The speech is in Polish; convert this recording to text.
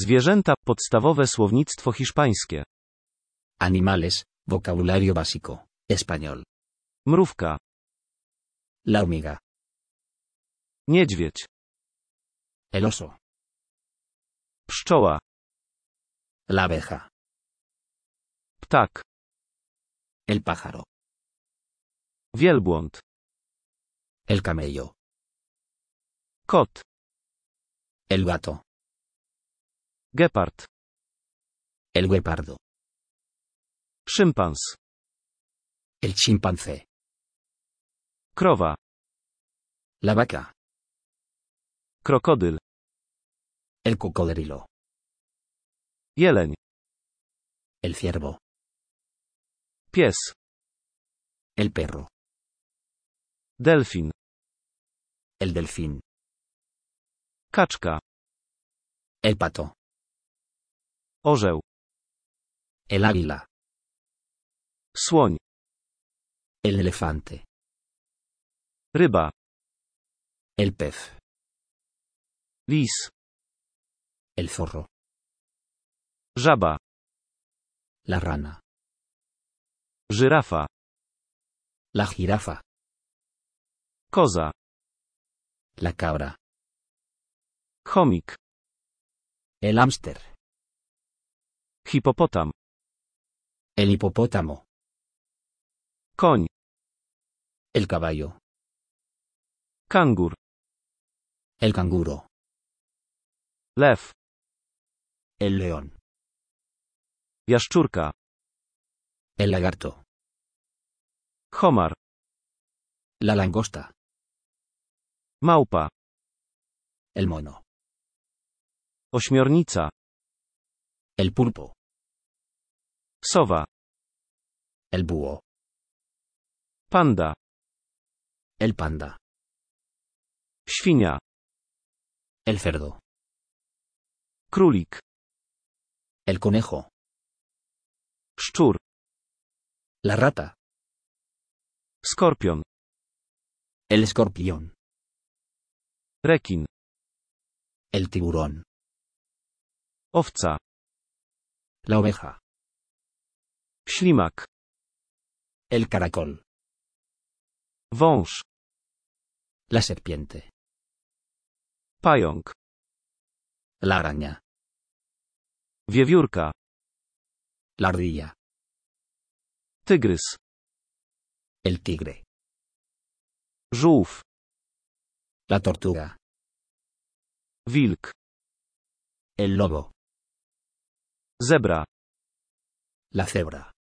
Zwierzęta, podstawowe słownictwo hiszpańskie. Animales, vocabulario básico, español. Mrówka. La hormiga. Niedźwiedź. El oso. Pszczoła. La abeja. Ptak. El pájaro. Wielbłąd. El camello. Kot. El gato. Gepard. El guepardo. Szympans. El chimpancé. Krowa. La vaca. Krokodyl. El cocodrilo. Jeleń. El ciervo. Pies. El perro. Delfin. El delfín. Kaczka. El pato. Orzeł. El águila. Słoń. El elefante. Ryba. El pez. Lis. El zorro. Żaba. La rana. Żyrafa. La jirafa. Koza. La cabra. Chomik. El hámster. Hipopotam. El hipopótamo. Koń. El caballo. Kangur. El canguro. Lew. El león. Jaszczurka. El lagarto. Homar. La langosta. Małpa. El mono. Ośmiornica. El pulpo. Sowa. El búho. Panda. El panda. Świnia. El cerdo. Królik. El conejo. Szczur. La rata. Skorpion. El escorpión. Rekin. El tiburón. Owca. La oveja. Ślimak. El caracol. Wąż. La serpiente. Pająk. La araña. Wiewiórka. La ardilla. Tygrys. El tigre. Żółw. La tortuga. Wilk. El lobo. Zebra. La cebra.